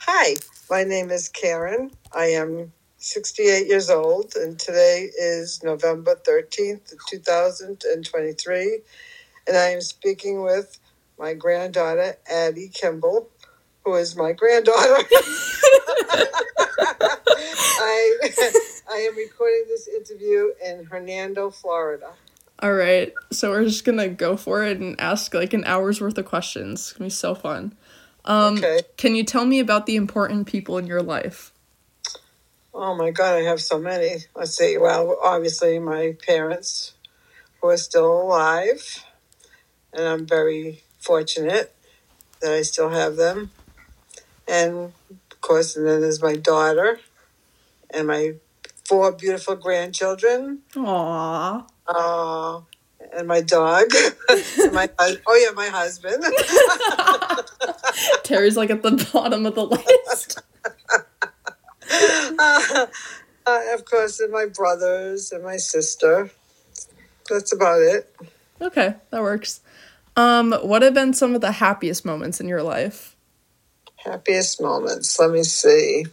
Hi, my name is Karen. I am 68 years old, and today is November 13th, 2023, and I am speaking with my granddaughter, Addie Kimball, who is my granddaughter. I am recording this interview in Hernando, Florida. All right, so we're just gonna go for it and ask like an hour's worth of questions. It's gonna be so fun. Okay. Can you tell me about the important people in your life? Oh my God, I have so many. Let's see. Well, obviously, my parents who are still alive, and I'm very fortunate that I still have them. And of course, and then there's my daughter and my 4 beautiful grandchildren. Aww. And my dog. And my husband. Terry's like at the bottom of the list. Of course, and my brothers and my sister. That's about it. Okay, that works. What have been some of the happiest moments in your life? Happiest moments. Let me see.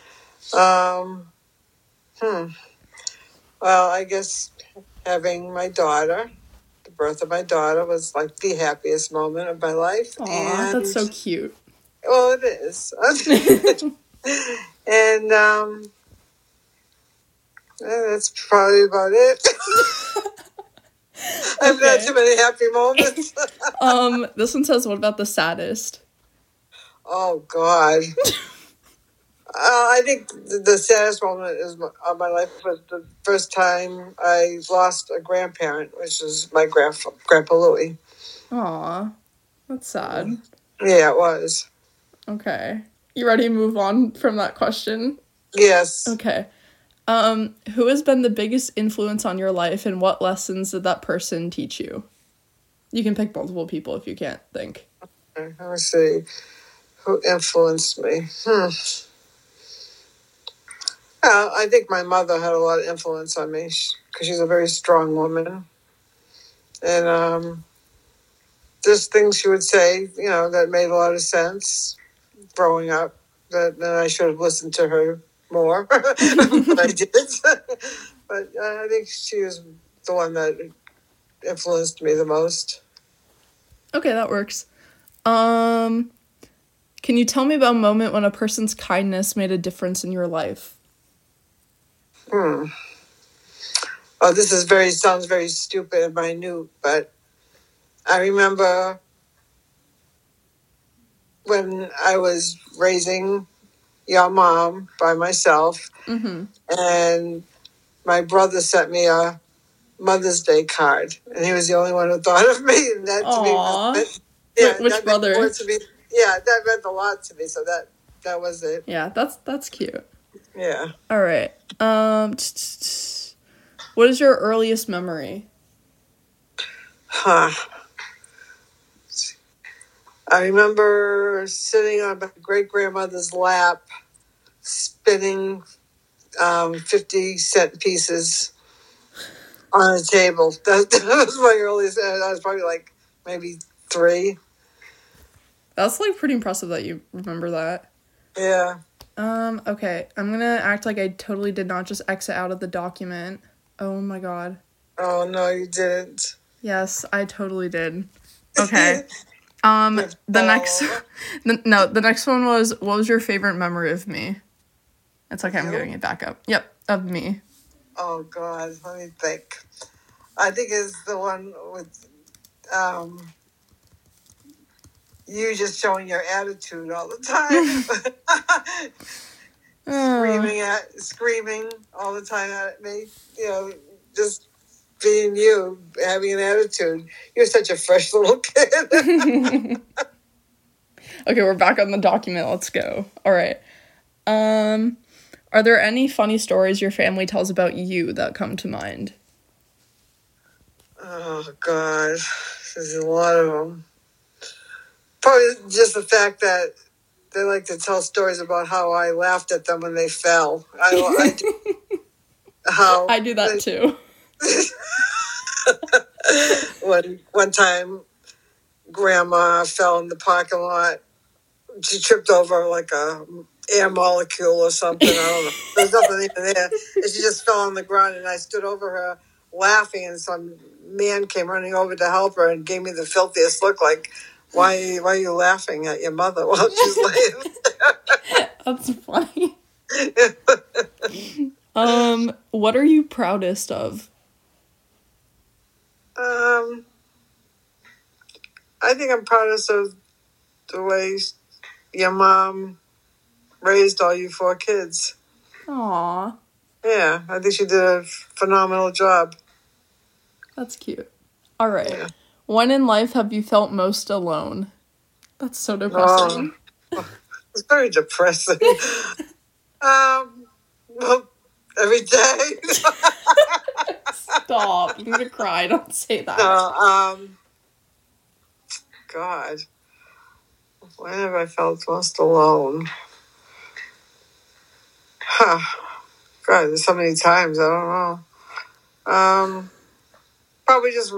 Well, I guess having my daughter, the birth of my daughter, was like the happiest moment of my life. Aw, that's so cute. Well, it is. And that's probably about it. I've had too many happy moments. This one says, what about the saddest? Oh, God. I think the saddest moment of my life was the first time I lost a grandparent, which is my Grandpa Louie. Aw, that's sad. Yeah, it was. Okay. You ready to move on from that question? Yes. Okay. Who has been the biggest influence on your life, and what lessons did that person teach you? You can pick multiple people if you can't think. Let me see. Who influenced me? Well, I think my mother had a lot of influence on me because she's a very strong woman. And just things she would say, that made a lot of sense growing up, that I should have listened to her more, but I did. But I think she was the one that influenced me the most. Okay, that works. Can you tell me about a moment when a person's kindness made a difference in your life? Oh, this sounds very stupid and minute, but I remember when I was raising your mom by myself, and my brother sent me a Mother's Day card, and he was the only one who thought of me, and that to me was, which brother? To me, that meant a lot to me. So that was it. Yeah, that's cute. Yeah. All right. What is your earliest memory? I remember sitting on my great-grandmother's lap, spinning 50-cent pieces on a table. That was my earliest. I was probably like maybe 3. That's like pretty impressive that you remember that. Yeah. Okay. I'm gonna act like I totally did not just exit out of the document. Oh my god. Oh, no, you didn't. Yes, I totally did. Okay. The next one was, what was your favorite memory of me? It's okay, I'm getting it back up. Yep, of me. Oh, God, let me think. I think it's the one with you just showing your attitude all the time. Screaming all the time at me. Just being you, having an attitude. You're such a fresh little kid. Okay, we're back on the document. Let's go. All right. Are there any funny stories your family tells about you that come to mind? Oh, God. There's a lot of them. Probably just the fact that they like to tell stories about how I laughed at them when they fell. I do that too. One time, Grandma fell in the parking lot she tripped over like a air molecule or something. I don't know. There's nothing even there. And she just fell on the ground, and I stood over her laughing, and some man came running over to help her and gave me the filthiest look like, why are you laughing at your mother while she's laying there? That's funny. What are you proudest of? I think I'm proudest of the way your mom raised all you 4 kids. Aww. Yeah, I think she did a phenomenal job. That's cute. All right. Yeah. When in life have you felt most alone? That's so depressing. It's very depressing. Well, every day. Stop. I'm gonna cry. Don't say that. God. When have I felt most alone? Huh. God, there's so many times. I don't know. Probably just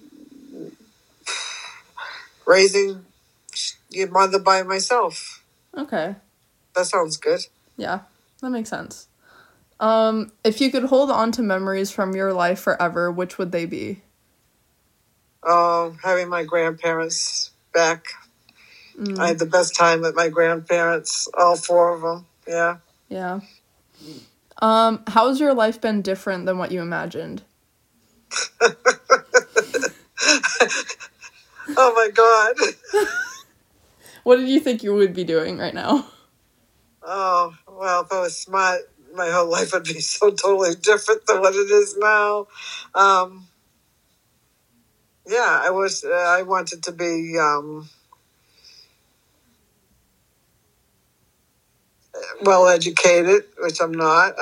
raising your mother by myself. Okay. That sounds good. Yeah, that makes sense. If you could hold on to memories from your life forever, which would they be? Having my grandparents back. I had the best time with my grandparents, all 4 of them. Yeah. Yeah. How has your life been different than what you imagined? Oh my God. What did you think you would be doing right now? Oh, well, if I was smart, my whole life would be so totally different than what it is now. Yeah, I wanted to be well educated, which I'm not.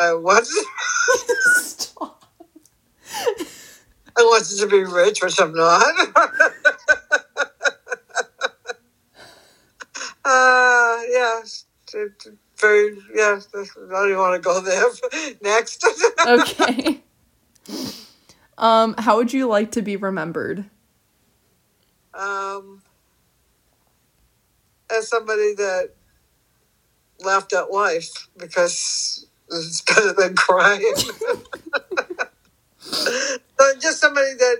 Stop. I wanted to be rich, which I'm not. Yeah. Very, yeah. I don't even want to go there. Next. Okay. How would you like to be remembered? As somebody that laughed at life, because it's better than crying. But just somebody that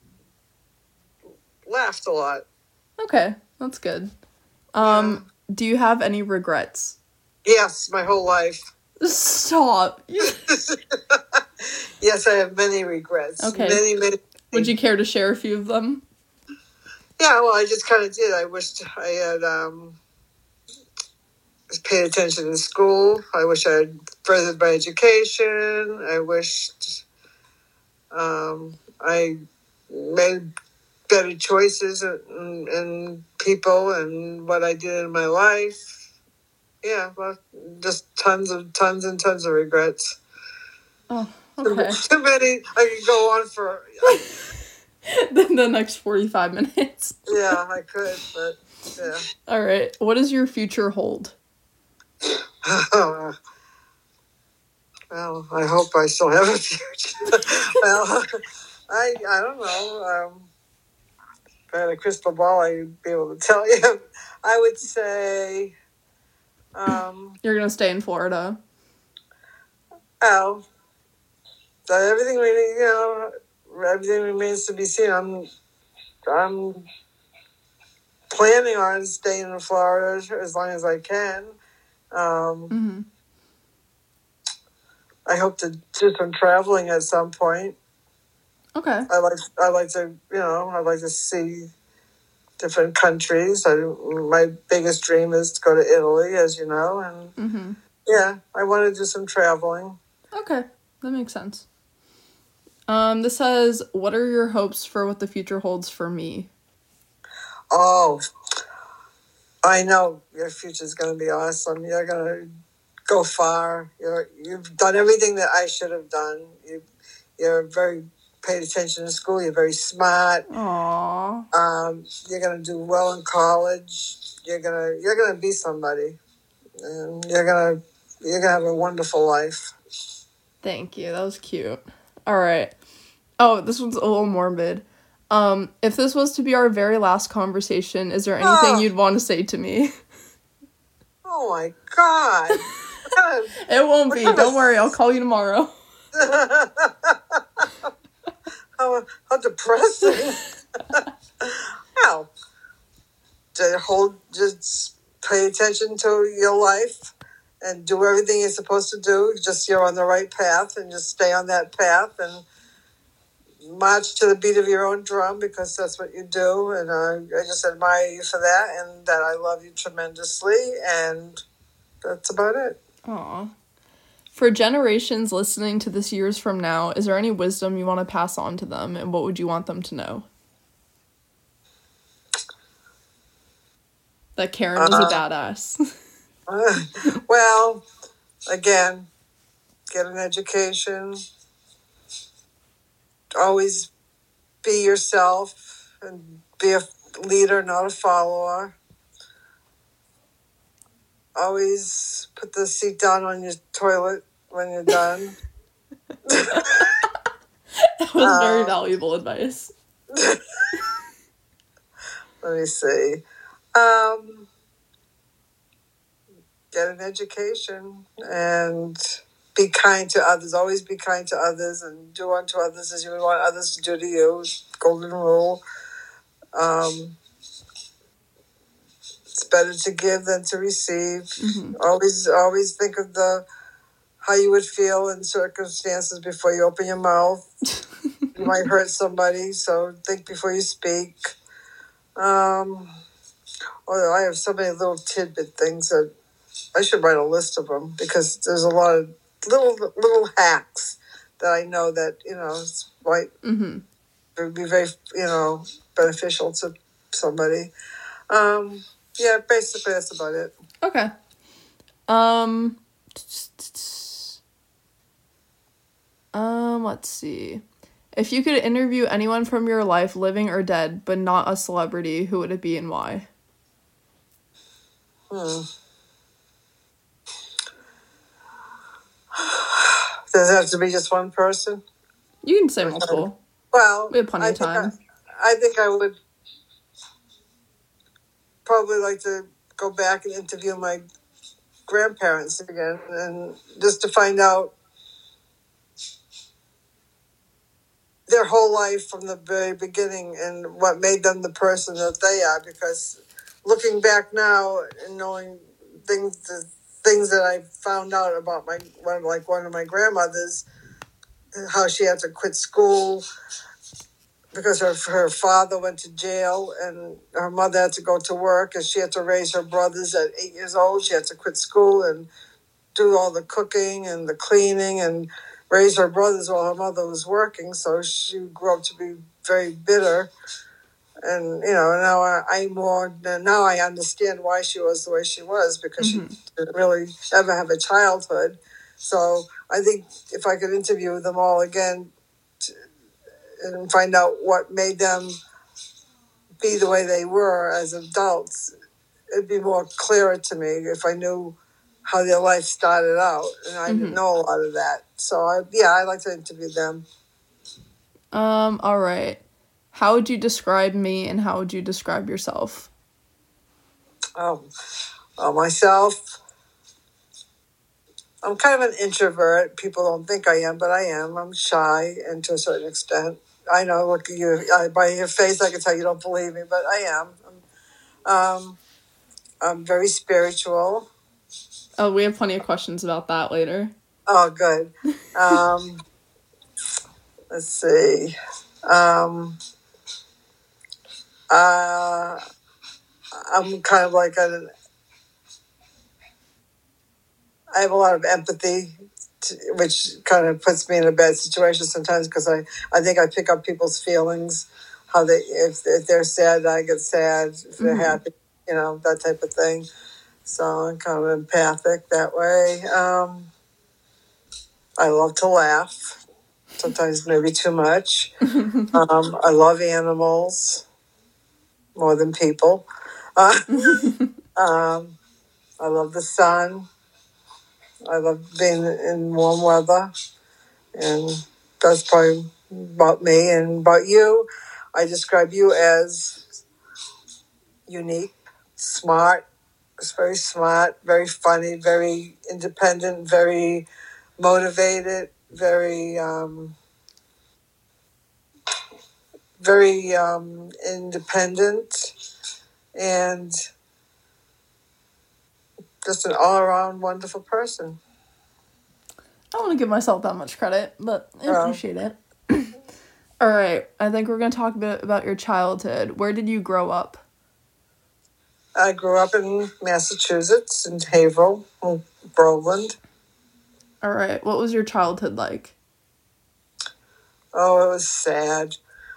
laughed a lot. Okay, that's good. Do you have any regrets? Yes, my whole life. Stop. Yes, I have many regrets. Okay. Many. Would you care to share a few of them? Yeah, well, I just kind of did. I wished I had paid attention in school. I wish I had furthered my education. I wished I made better choices in people and what I did in my life. Yeah, well, just tons and tons of regrets. Oh, okay. Too many. I could go on for the next 45 minutes. Yeah, I could, but yeah. All right. What does your future hold? Well, I hope I still have a future. Well, I don't know. If I had a crystal ball, I'd be able to tell you. I would say, You're gonna stay in Florida. oh, everything remains to be seen. I'm planning on staying in Florida as long as I can. I hope to do some traveling at some point. Okay. I like to I'd like to see different countries. My biggest dream is to go to Italy, as you know, and yeah, I want to do some traveling. Okay, that makes sense. This says, what are your hopes for what the future holds for me? Oh, I know your future is going to be awesome. You're going to go far. You've done everything that I should have done. You're very paid attention in school. You're very smart. Aww. You're going to do well in college. You're gonna be somebody, and you're gonna have a wonderful life. Thank you. That was cute. All right. Oh, this one's a little morbid. If this was to be our very last conversation, is there anything you'd want to say to me? Oh my God. It won't be. Don't worry. I'll call you tomorrow. how depressing. Well, just pay attention to your life and do everything you're supposed to do. Just you're on the right path and just stay on that path and march to the beat of your own drum because that's what you do. And I just admire you for that and that I love you tremendously. And that's about it. Aw. For generations listening to this years from now, is there any wisdom you want to pass on to them, and what would you want them to know? That Karen was a badass. Well, again, get an education. Always be yourself and be a leader, not a follower. Always put the seat down on your toilet when you're done. That was very valuable advice. Let me see. Get an education and be kind to others. Always be kind to others and do unto others as you would want others to do to you. Golden rule. It's better to give than to receive. Mm-hmm. Always think of how you would feel in circumstances before you open your mouth. You might hurt somebody, so think before you speak. Although I have so many little tidbit things that I should write a list of them because there's a lot of little hacks that I know that might be very beneficial to somebody. Yeah, basically that's about it. Okay. Let's see. If you could interview anyone from your life, living or dead, but not a celebrity, who would it be and why? Does it have to be just one person? You can say multiple. Well, we have plenty of time. I think I would probably like to go back and interview my grandparents again, and just to find out their whole life from the very beginning and what made them the person that they are. Because looking back now and knowing things that I found out about one of my grandmothers, how she had to quit school because her father went to jail and her mother had to go to work and she had to raise her brothers at 8 years old. She had to quit school and do all the cooking and the cleaning and raise her brothers while her mother was working. So she grew up to be very bitter. And, now I understand why she was the way she was because she didn't really ever have a childhood. So I think if I could interview them all again and find out what made them be the way they were as adults, it'd be more clearer to me if I knew how their life started out, and I didn't know a lot of that. So I'd like to interview them. All right. How would you describe me, and how would you describe yourself? Myself, I'm kind of an introvert. People don't think I am, but I am. I'm shy, and to a certain extent, I know. Look at you. By your face, I can tell you don't believe me, but I am. I'm very spiritual. Oh, we have plenty of questions about that later. Oh, good. Let's see. I'm kind of like I have a lot of empathy, which kind of puts me in a bad situation sometimes because I think I pick up people's feelings, how if they're sad, I get sad. If they're happy, that type of thing. So I'm kind of empathic that way. I love to laugh, sometimes maybe too much. I love animals more than people. I love the sun. I love being in warm weather. And that's probably about me. And about you, I describe you as unique, smart, was very smart, very funny, very independent, very motivated, very independent, and just an all-around wonderful person. I don't want to give myself that much credit, but I appreciate it. All right, I think we're going to talk a bit about your childhood. Where did you grow up? I grew up in Massachusetts, in Haverhill, Groveland. All right, what was your childhood like? Oh, it was sad.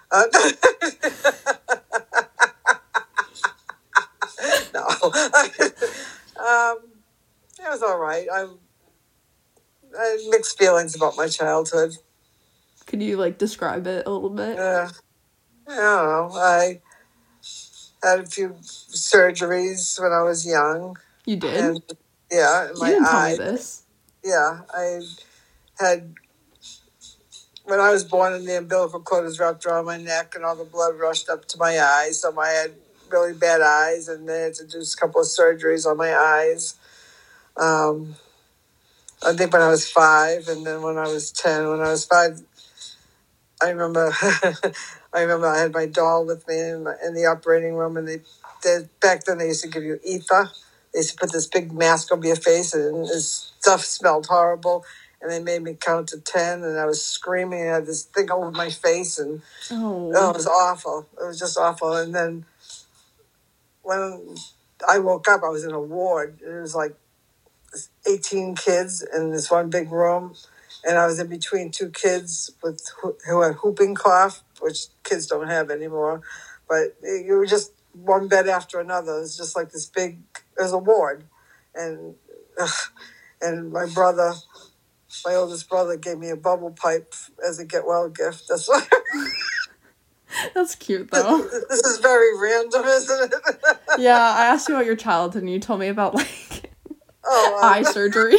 No. It was all right. I had mixed feelings about my childhood. Could you, like, describe it a little bit? I don't know. I had a few surgeries when I was young. You did? And yeah, You my didn't tell eye. me this. Yeah, I had, when I was born, and the umbilical cord was wrapped around my neck and all the blood rushed up to my eyes. So I had really bad eyes, and they had to do a couple of surgeries on my eyes. I think when I was 5, and then when I was 10. When I was 5, I remember I had my doll with me in the operating room, and they back then they used to give you ether. They used to put this big mask over your face, and this stuff smelled horrible. And they made me count to 10, and I was screaming. I had this thing over my face, and it was awful. It was just awful. And then when I woke up, I was in a ward. It was like 18 kids in this one big room, and I was in between 2 kids who had whooping cough, which kids don't have anymore. But you were just one bed after another. It was just like this big. It was a ward, and my brother, my oldest brother, gave me a bubble pipe as a get well gift. That's why. That's cute, though. This is very random, isn't it? Yeah, I asked you about your childhood, and you told me about, like, eye surgery.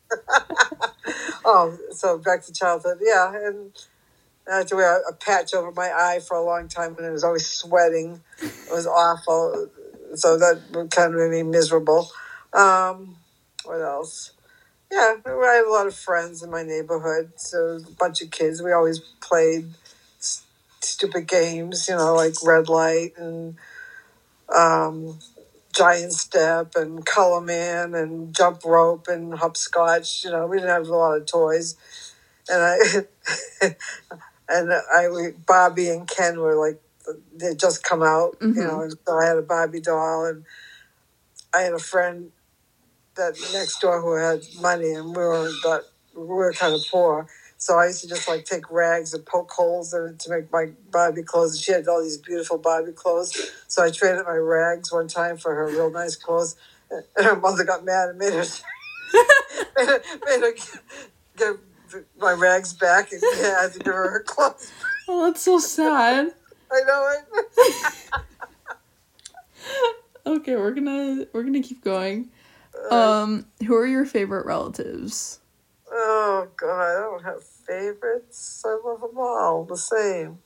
So back to childhood. Yeah, and I had to wear a patch over my eye for a long time, and it was always sweating. It was awful. So that kind of made me miserable. What else? Yeah, I had a lot of friends in my neighborhood. So a bunch of kids. We always played stupid games, like red light and giant step and color man and jump rope and hopscotch. We didn't have a lot of toys. And Barbie and Ken were like, they'd just come out, and so I had a Barbie doll, and I had a friend that next door who had money, and we were kind of poor. So I used to just like take rags and poke holes in it to make my Barbie clothes. And she had all these beautiful Barbie clothes. So I traded my rags one time for her real nice clothes. And her mother got mad and made her give my rags back, and I had to give her clothes. Oh, that's so sad. I know it. Okay, we're gonna keep going. Who are your favorite relatives? Oh God, I don't have favorites. I love them all the same.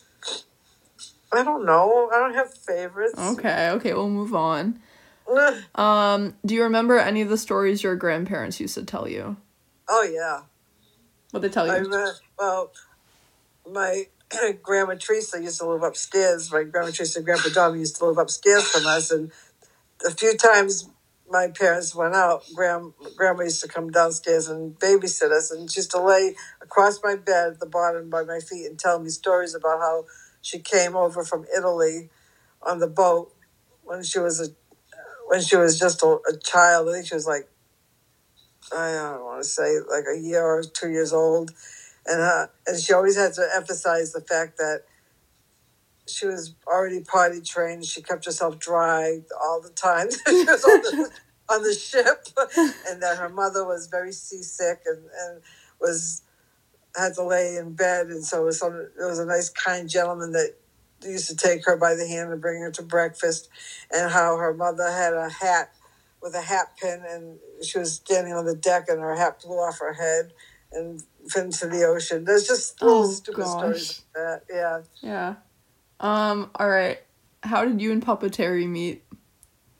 I don't know. I don't have favorites. Okay, we'll move on. Do you remember any of the stories your grandparents used to tell you? Oh yeah. What'd they tell you? My Grandma Teresa used to live upstairs. My Grandma Teresa and Grandpa Dom used to live upstairs from us, and a few times my parents went out, Grandma used to come downstairs and babysit us, and she used to lay across my bed at the bottom by my feet and tell me stories about how she came over from Italy on the boat when she was just a child. I think she was like, I don't want to say like a year or 2 years old, and she always had to emphasize the fact that she was already potty trained. She kept herself dry all the time. She was on the ship, and that her mother was very seasick and had to lay in bed, and so it was a nice, kind gentleman that used to take her by the hand and bring her to breakfast, and how her mother had a hat with a hat pin, and she was standing on the deck, and her hat blew off her head and fell into the ocean. There's just little stupid stories like that. Yeah. Yeah. All right. How did you and Papa Terry meet?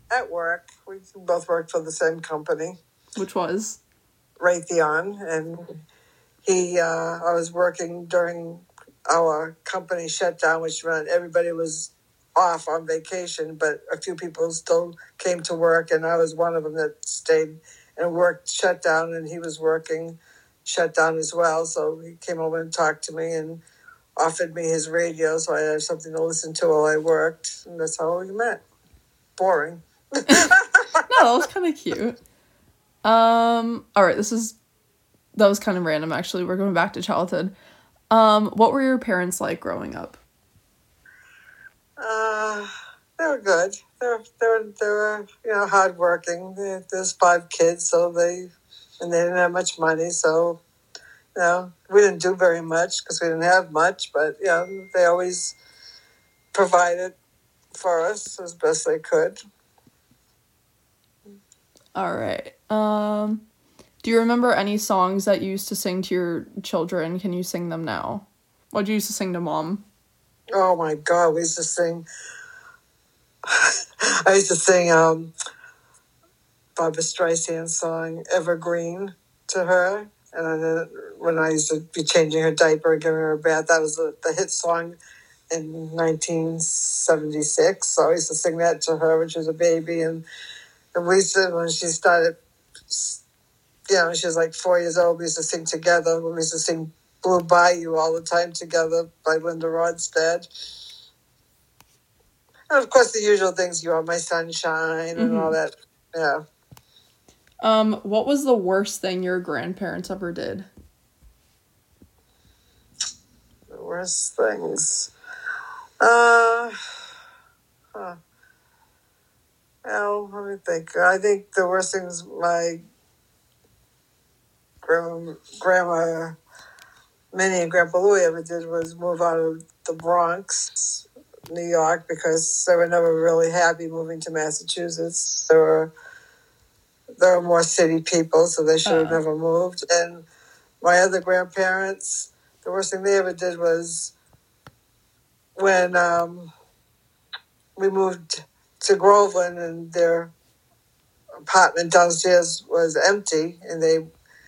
at work. We both worked for the same company. Which was? Raytheon. And I was working during our company shutdown, which meant everybody was off on vacation, but a few people still came to work, and I was one of them that stayed and worked shutdown, and he was working shutdown as well. So he came over and talked to me and offered me his radio so I had something to listen to while I worked, and that's how we met. Boring. No, that was kind of cute. All right, that was kind of random, actually. We're going back to childhood. What were your parents like growing up? They were good. They were hardworking. There's 5 kids, and they didn't have much money, so we didn't do very much because we didn't have much. But they always provided for us as best they could. All right. Do you remember any songs that you used to sing to your children? Can you sing them now? What did you used to sing to Mom? Oh my God, we used to sing. I used to sing Barbra Streisand's song "Evergreen" to her, and then when I used to be changing her diaper and giving her a bath, that was the hit song in 1976. So I used to sing that to her when she was a baby, and we used to, when she started, she was like 4 years old. We used to sing together. We used to sing "Blue Bayou" all the time together by Linda Ronstadt. And of course, the usual things, "You Are My Sunshine" and all that. Yeah. What was the worst thing your grandparents ever did? The worst things. Well, let me think. I think the worst things my grandma Minnie and Grandpa Louie ever did was move out of the Bronx, New York, because they were never really happy moving to Massachusetts. There were more city people, so they should have never moved. And my other grandparents, the worst thing they ever did was when we moved to Groveland and their apartment downstairs was empty, and they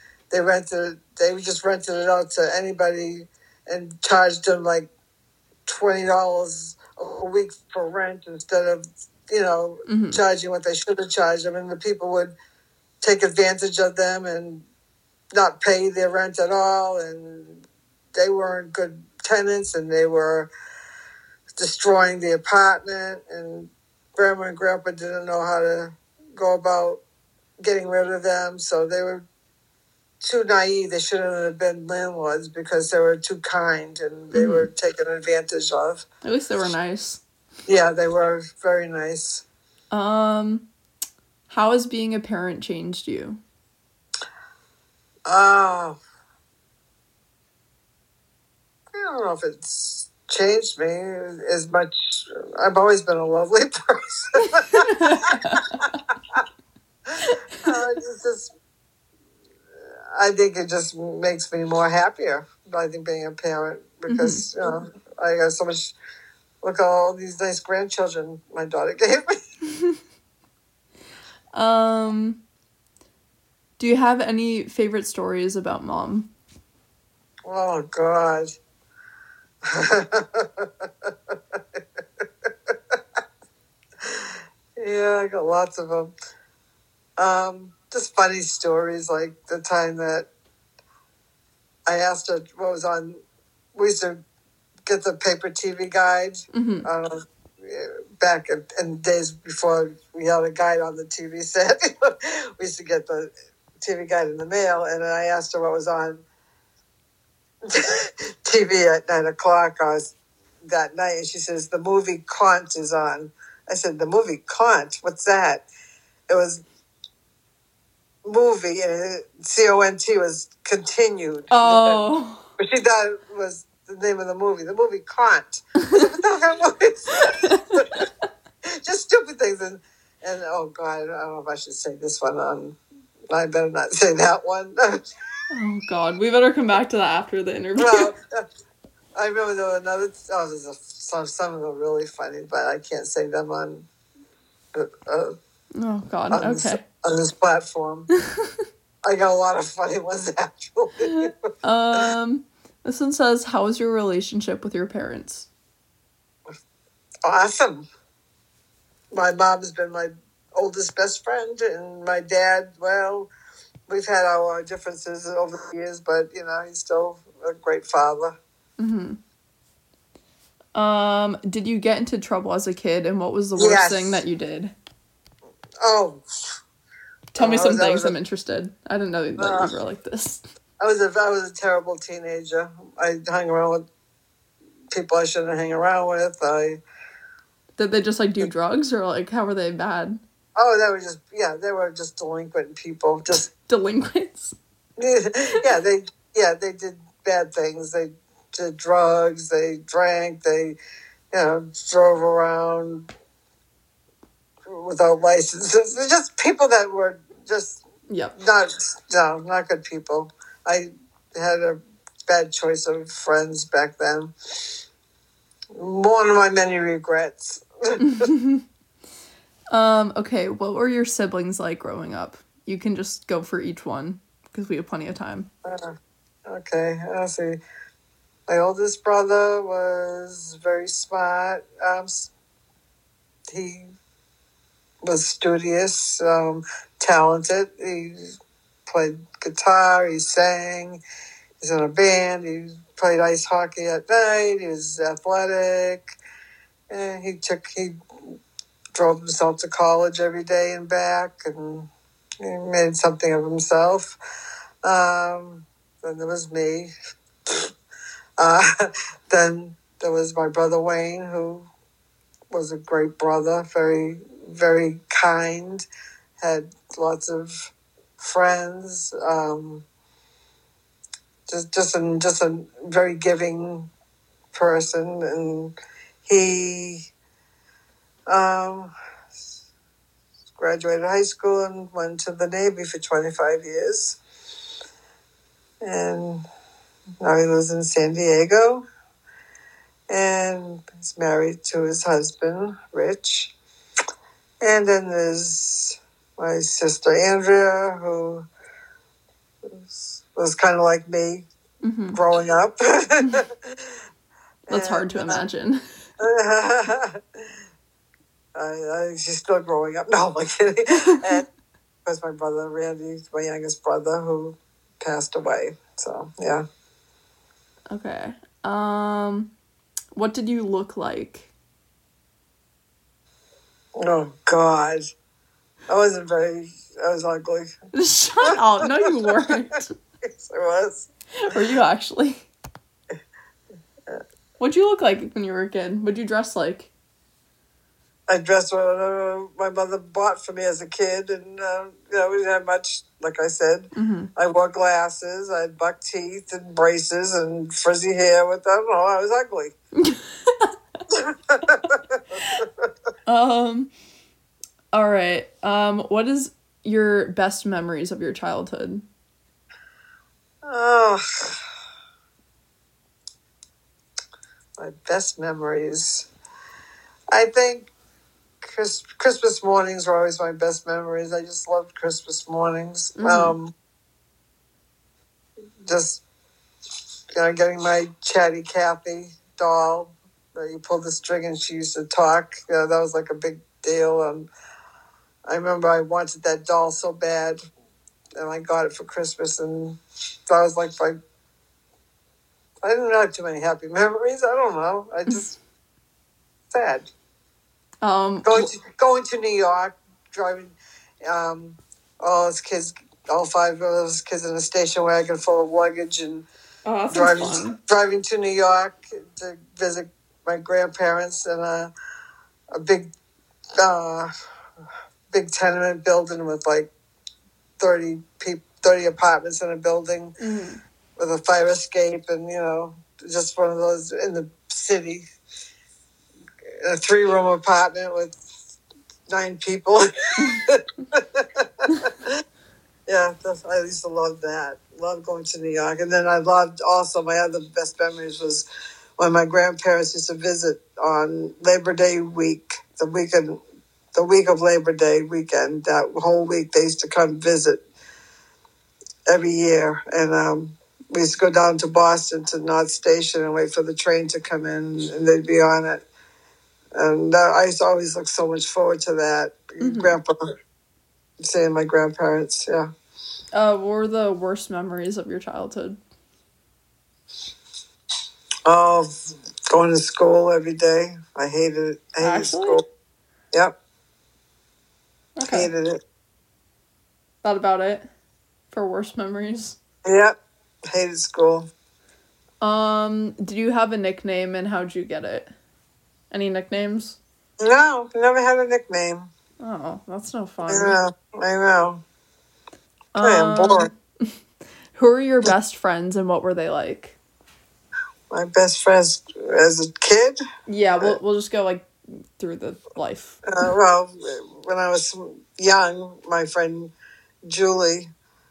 just rented it out to anybody and charged them like $20 a week for rent instead of charging what they should have charged them, and the people would take advantage of them and not pay their rent at all, and they weren't good tenants, and they were destroying the apartment, and Grandma and Grandpa didn't know how to go about getting rid of them, so they were too naive. They shouldn't have been landlords because they were too kind, and they were taken advantage of. At least they were nice. Yeah, they were very nice. How has being a parent changed you? I don't know if it's changed me as much. I've always been a lovely person. I think it just makes me more happier. I think being a parent, because I got so much. Look at all these nice grandchildren my daughter gave me. Do you have any favorite stories about Mom? Oh God. Yeah, I got lots of them. Just funny stories, like the time that I asked her what was on. We used to get the paper TV guide back in the days before we had a guide on the TV set. We used to get the TV guide in the mail, and I asked her what was on TV at 9:00 that night, and she says the movie Kant is on. I said, the movie Kant? What's that? It was movie, and CONT was continued. Oh. But she thought it was the name of the movie Kant. What the movie? Just stupid things. And oh God, I don't know if I should say this one on. I better not say that one. Oh God, we better come back to that after the interview. Well, I remember there were some of them really funny, but I can't say them on Oh God. on Okay. this platform. I got a lot of funny ones actually. This one says, "How is your relationship with your parents?" Awesome. My mom's been my oldest best friend, and my dad, well, we've had our differences over the years, but he's still a great father. Mm-hmm. Did you get into trouble as a kid, and what was the worst Yes. thing that you did? Oh. Tell me some things. I'm interested. I didn't know that you were like this. I was a terrible teenager. I hung around with people I shouldn't hang around with. Did they just do drugs, or how were they bad? Oh, they were just delinquent people. Just delinquents. they did bad things. They did drugs. They drank. They drove around without licenses. They're just people that were just not good people. I had a bad choice of friends back then. One of my many regrets. Okay, what were your siblings like growing up? You can just go for each one because we have plenty of time. Okay, let's see. My oldest brother was very smart. He was studious, talented. He played guitar. He sang. He's in a band. He played ice hockey at night. He was athletic. And he drove himself to college every day and back, and he made something of himself. Then there was me. Then there was my brother Wayne, who was a great brother, very, very kind, had lots of friends, just a very giving person, and he graduated high school and went to the Navy for 25 years, and now he lives in San Diego, and he's married to his husband, Rich. And then there's my sister Andrea, who was kind of like me growing up. That's hard to imagine. She's still growing up. No, I'm kidding. And of course, my brother Randy, my youngest brother, who passed away. So yeah. Okay. What did you look like? Oh God, I was ugly. Shut up! No, you weren't. Yes, I was. Were you actually? What'd you look like when you were a kid? What'd you dress like? I dressed what my mother bought for me as a kid, and we didn't have much. Like I said, I wore glasses. I had buck teeth and braces and frizzy hair. I don't know. I was ugly. All right. What is your best memories of your childhood? Oh, my best memories. I think Christmas mornings were always my best memories. I just loved Christmas mornings. Just getting my Chatty Cathy doll. You pulled the string and she used to talk. That was like a big deal. I remember I wanted that doll so bad, and I got it for Christmas, and that was like I didn't have too many happy memories. I don't know. I just sad. Going to New York, driving all his kids, all five of those kids in a station wagon full of luggage, and driving to New York to visit my grandparents in a big tenement building with like 30 apartments in a building with a fire escape, and just one of those in the city, a 3-room apartment with 9 people. Yeah, I used to love that. Loved going to New York. And then I loved also, my other best memories was when my grandparents used to visit on Labor Day week, the weekend the week of Labor Day weekend. That whole week they used to come visit every year, and we used to go down to Boston to North Station and wait for the train to come in, and they'd be on it. And I used to always look so much forward to that. Grandpa, seeing my grandparents, yeah. What were the worst memories of your childhood? Oh, going to school every day. I hated it. I hated school. Yep. Okay. Hated it. That about it for worst memories? Yep. Hated school. Did you have a nickname, and how'd you get it? Any nicknames? No, never had a nickname. Oh, that's no fun. I know. I am bored. Who are your best friends, and what were they like? My best friends as a kid? Yeah, we'll just go like through the life. Well, when I was young, my friend Julie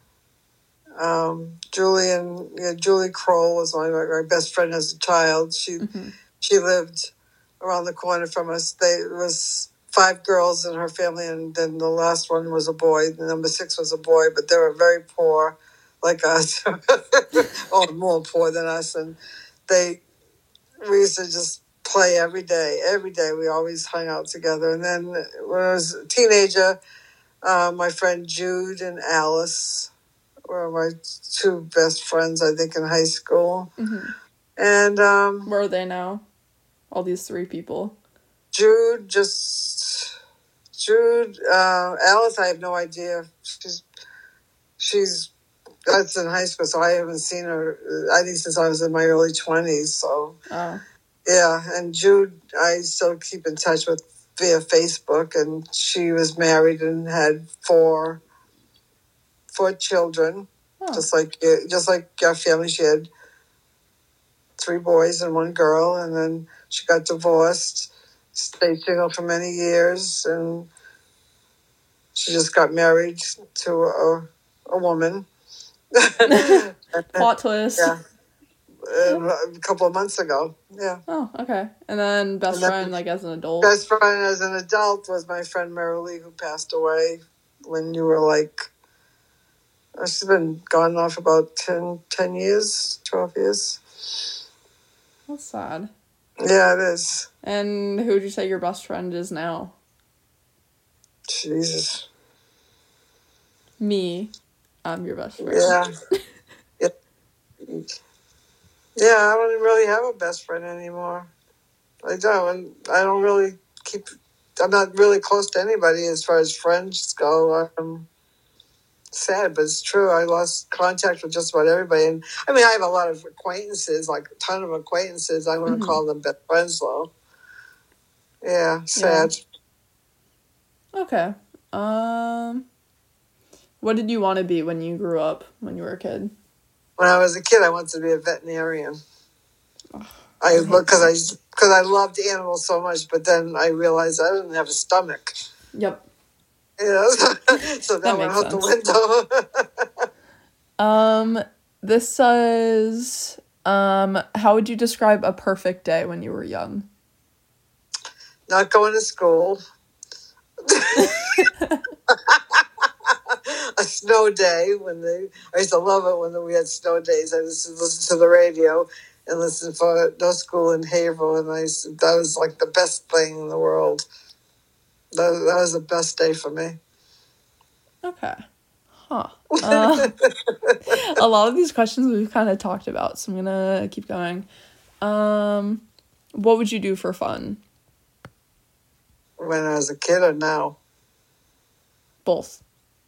Kroll was my best friend as a child. She lived around the corner from us. There was 5 girls in her family, and then the last one was a boy. The number 6 was a boy, but they were very poor, like us, or more poor than us. And we used to just play every day. Every day we always hung out together. And then when I was a teenager, my friend Jude and Alice were my 2 best friends, I think, in high school. And where are they now? All these 3 people. Alice, I have no idea. That's in high school, so I haven't seen her, I think, since I was in my early 20s. So, yeah. And Jude, I still keep in touch with via Facebook, and she was married and had 4 children, just like your family. She had 3 boys and 1 girl, and then she got divorced, stayed single for many years, and she just got married to a woman. Plot twist. Yeah. A couple of months ago. Yeah. Oh, okay. And then friend, like, as an adult? Best friend as an adult was my friend Marilee, who passed away when you were like, she's been gone now for about 10 years, 12 years. That's sad. Yeah, it is. And who would you say your best friend is now? Jesus. Me. I'm your best friend. Yeah. Yeah, I don't really have a best friend anymore. I don't. I don't really I'm not really close to anybody as far as friends go. I'm sad, but it's true. I lost contact with just about everybody. And I mean, I have a lot of acquaintances, like a ton of acquaintances. I wouldn't call them best friends, though. Yeah, sad. Yeah. Okay. What did you want to be when you grew up, when you were a kid? When I was a kid, I wanted to be a veterinarian. Because I loved animals so much, but then I realized I didn't have a stomach. Yep. You know, so that went out the window. This says, how would you describe a perfect day when you were young? Not going to school. A snow day I used to love it when we had snow days. I used to listen to the radio and listen for No School in Haverhill, and that was like the best thing in the world. That was the best day for me. Okay. Huh. A lot of these questions we've kind of talked about, so I'm gonna keep going. What would you do for fun? When I was a kid or now? Both.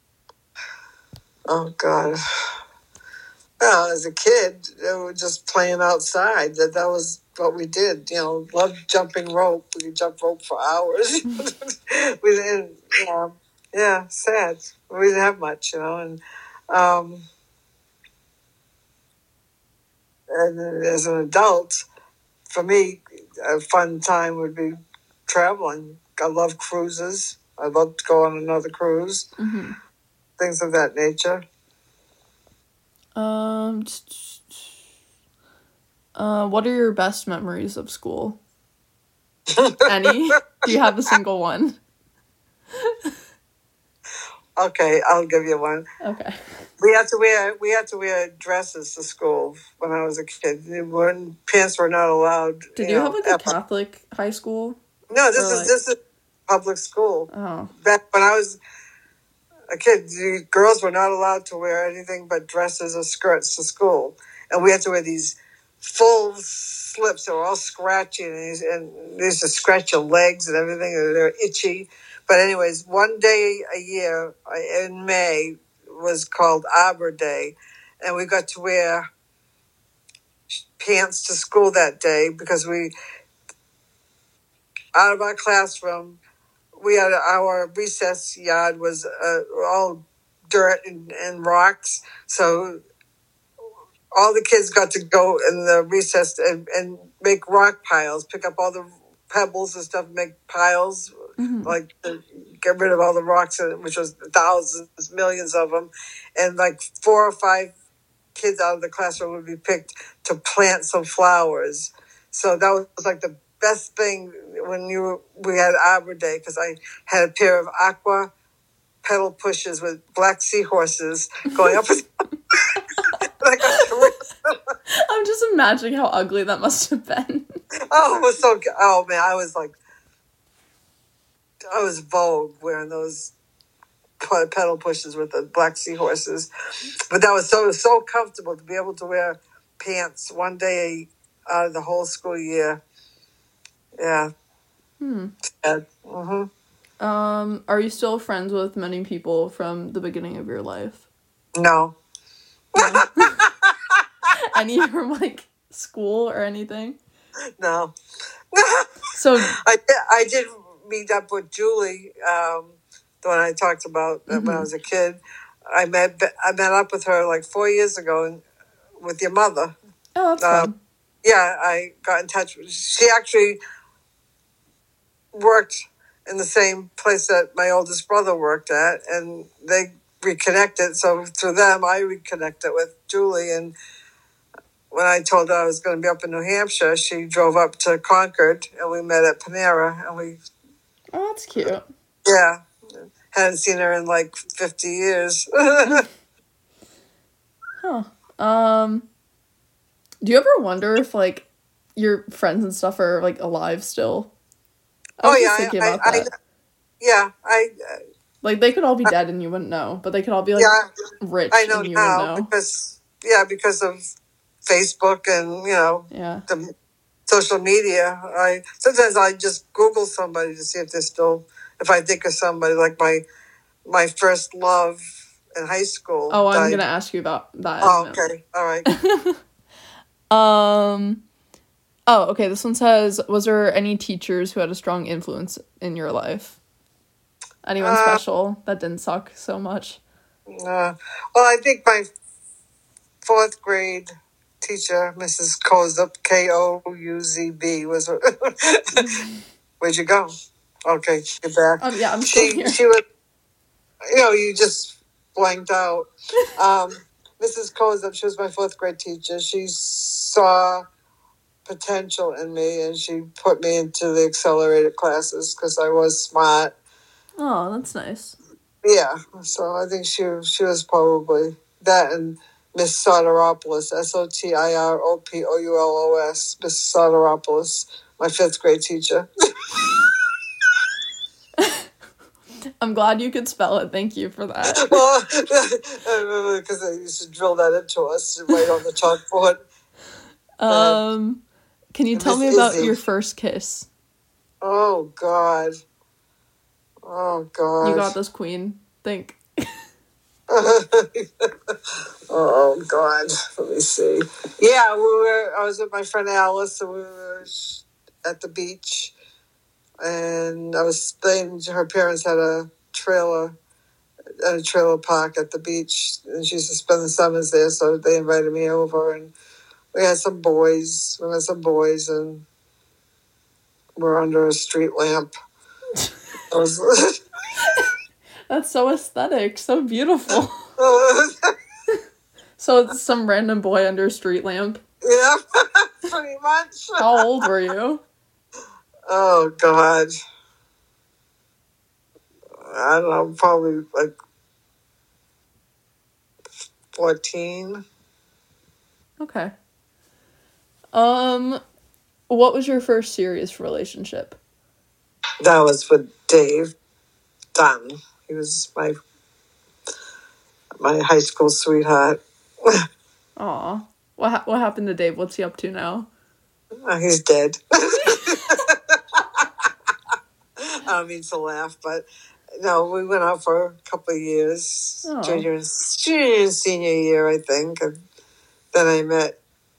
Oh, God. Well, as a kid, we were just playing outside. That was what we did. You know, loved jumping rope. We could jump rope for hours. We didn't, yeah, sad. We didn't have much, and as an adult, for me, a fun time would be traveling. I love cruises. I'd love to go on another cruise. Mm-hmm. Things of that nature. What are your best memories of school? Any? Do you have a single one? Okay, I'll give you one. Okay. We had to wear dresses to school when I was a kid. When pants were not allowed. Did you have like a ever. Catholic high school? No, this is public school. Oh. Back when I was a kid, the girls were not allowed to wear anything but dresses or skirts to school, and we had to wear these full slips. They were all scratchy, and they used to scratch your legs and everything. And they were itchy. But anyways, one day a year in May was called Arbor Day, and we got to wear pants to school that day because out of our classroom, we had our recess yard was all dirt and rocks. So all the kids got to go in the recess and make rock piles, pick up all the pebbles and stuff, make piles, like to get rid of all the rocks, which was thousands, millions of them. And like 4 or 5 kids out of the classroom would be picked to plant some flowers. So that was like the best thing when we had Arbor Day, because I had a pair of aqua pedal pushers with black seahorses going up. I'm just imagining how ugly that must have been. Oh, it was so good. Oh man, I was Vogue wearing those pedal pushers with the black seahorses. But that was so comfortable to be able to wear pants one day out of the whole school year. Yeah. Mm-hmm. Are you still friends with many people from the beginning of your life? No. Any from like school or anything? No. So I did meet up with Julie, the one I talked about when I was a kid. I met up with her like 4 years ago with your mother. Oh, that's fun. Yeah, I got in touch. She actually worked in the same place that my oldest brother worked at, and they reconnected. So through them, I reconnected with Julie. And when I told her I was going to be up in New Hampshire, she drove up to Concord, and we met at Panera. And oh, that's cute. Yeah, hadn't seen her in like 50 years. Huh. Do you ever wonder if like your friends and stuff are like alive still? I was just thinking about that. Like they could all be dead and you wouldn't know, but they could all be like rich I know and you now wouldn't know. because of Facebook and the social media. Sometimes I just Google somebody to see if I think of somebody, like my first love in high school. Oh, I'm gonna ask you about that. Oh, okay, all right. Oh, okay. This one says, was there any teachers who had a strong influence in your life? Anyone special that didn't suck so much? Well, I think my 4th grade teacher, Mrs. Kozub, Kouzb, was. Where'd you go? Okay, you're back. Yeah, I'm still here. She was. You just blanked out. Mrs. Kozub, she was my 4th grade teacher. She saw potential in me, and she put me into the accelerated classes because I was smart. Oh, that's nice. Yeah, so I think she was probably that, and Miss Soteropoulos, Sotiropoulos, Miss Soteropoulos, my 5th grade teacher. I'm glad you could spell it. Thank you for that. Well, because they used to drill that into us right on the chalkboard. Can you tell me about your first kiss? Oh, God. Oh, God. You got this, queen. Think. Oh, God. Let me see. Yeah, I was with my friend Alice, and we were at the beach. And I was staying, her parents had a trailer park at the beach. And she used to spend the summers there, so they invited me over. And we met some boys, and we're under a street lamp. That's so aesthetic, so beautiful. So it's some random boy under a street lamp? Yeah, pretty much. How old were you? Oh, God. I don't know, probably like 14. Okay. What was your first serious relationship? That was with Dave Dunn. He was my high school sweetheart. Aw. What happened to Dave? What's he up to now? He's dead. I don't mean to laugh, but no, we went out for a couple of years, junior and senior year, I think, and then I met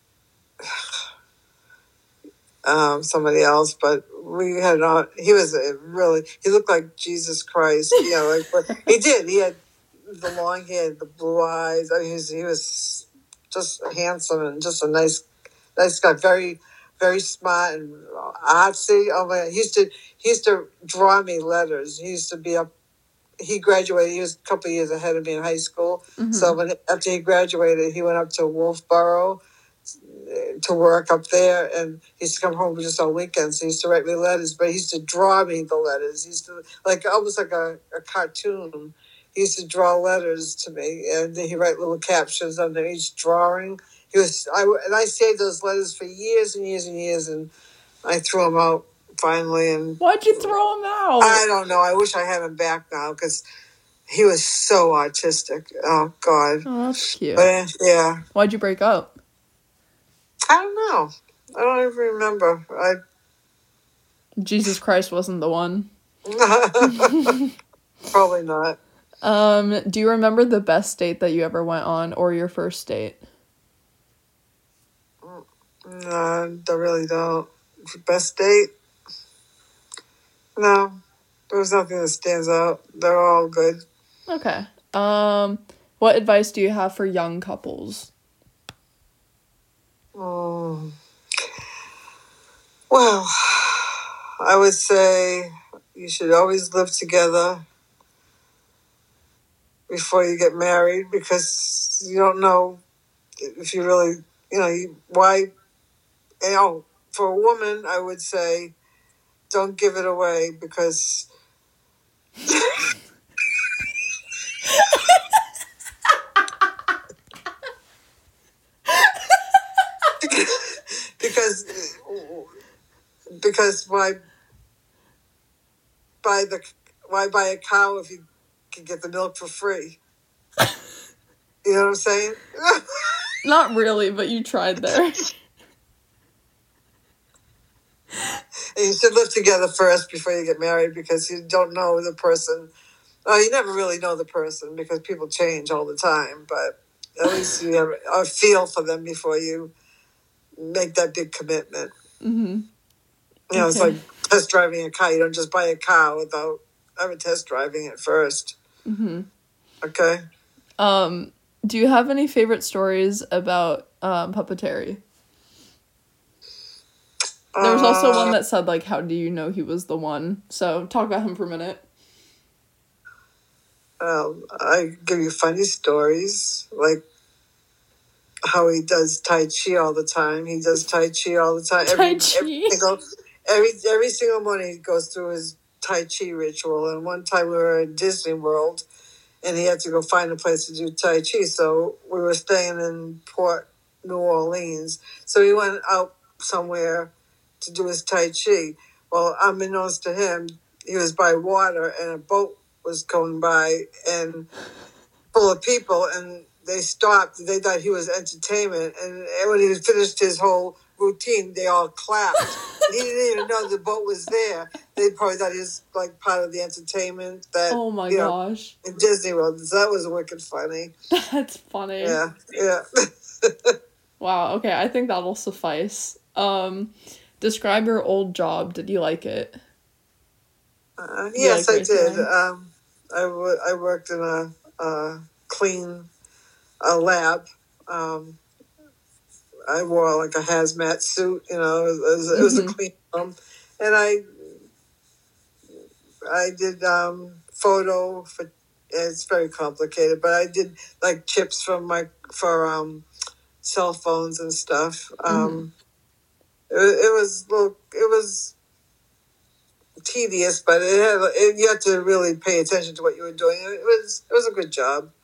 somebody else, but we had not. He looked like Jesus Christ, like he did. He had the long hair, the blue eyes. I mean, he was just handsome and just a nice guy, very, very smart and artsy. Oh my! He used to draw me letters. He used to be up. He graduated. He was a couple of years ahead of me in high school. Mm-hmm. So after he graduated, he went up to Wolfboro to work up there, and he used to come home just on weekends. He used to write me letters, but he used to draw me the letters. He used to, like, almost like a cartoon. He used to draw letters to me, and then he'd write little captions under each drawing. I saved those letters for years and years and years, and I threw them out finally. And why'd you throw them out? I don't know. I wish I had him back now because he was so autistic. Oh God. Oh, that's cute. But, yeah. Why'd you break up? I don't know. I don't even remember. Jesus Christ wasn't the one. Probably not. Do you remember the best date that you ever went on, or your first date? No, I really don't. Best date? No. There's nothing that stands out. They're all good. Okay. What advice do you have for young couples? Well, I would say you should always live together before you get married, because you don't know if you really, for a woman, I would say don't give it away, because because why buy a cow if you can get the milk for free? You know what I'm saying? Not really, but you tried there. And you should live together first before you get married, because you don't know the person. You never really know the person, because people change all the time. But at least you have a feel for them before you make that big commitment. Mm-hmm. Okay. It's like test driving a car. You don't just buy a car without ever test driving it first. Mm-hmm. Okay. Do you have any favorite stories about Papa Terry? There was also one that said, like, how do you know he was the one? So talk about him for a minute. I give you funny stories, like how he does Tai Chi all the time. He does Tai Chi all the time. Every single morning he goes through his Tai Chi ritual. And one time we were in Disney World, and he had to go find a place to do Tai Chi. So we were staying in Port New Orleans. So he went out somewhere to do his Tai Chi. Well, unbeknownst to him, he was by water, and a boat was going by and full of people, and they stopped. They thought he was entertainment, and when he finished his whole routine, they all clapped. He didn't even know the boat was there. They probably thought he was like part of the entertainment that. Oh my gosh! In Disney World, so that was wicked funny. That's funny. Yeah. Wow. Okay, I think that'll suffice. Describe your old job. Did you like it? Yes, I did. I worked in a clean lab. I wore like a hazmat suit. It was a clean room, and I did photo for. It's very complicated, but I did like chips for cell phones and stuff. It was tedious, but you had to really pay attention to what you were doing. It was a good job.